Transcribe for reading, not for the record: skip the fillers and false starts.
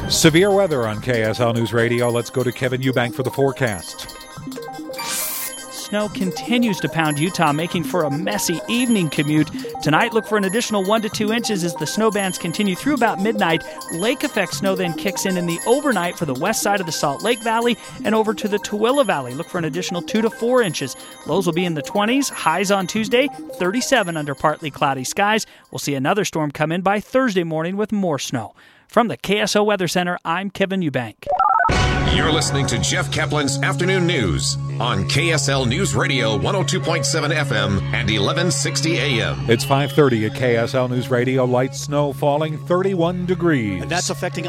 Severe weather on KSL News Radio. Let's go to Kevin Eubank for the forecast. Snow continues to pound Utah, making for a messy evening commute. Tonight, look for an additional 1 to 2 inches as the snow bands continue through about midnight. Lake effect snow then kicks in the overnight for the west side of the Salt Lake Valley and over to the Tooele Valley. Look for an additional 2 to 4 inches. Lows will be in the 20s. Highs on Tuesday, 37 under partly cloudy skies. We'll see another storm come in by Thursday morning with more snow. From the KSO Weather Center, I'm Kevin Eubank. You're listening to Jeff Kaplan's Afternoon News on KSL News Radio 102.7 FM and 1160 AM. It's 5:30 at KSL News Radio. Light snow falling, 31 degrees. And that's affecting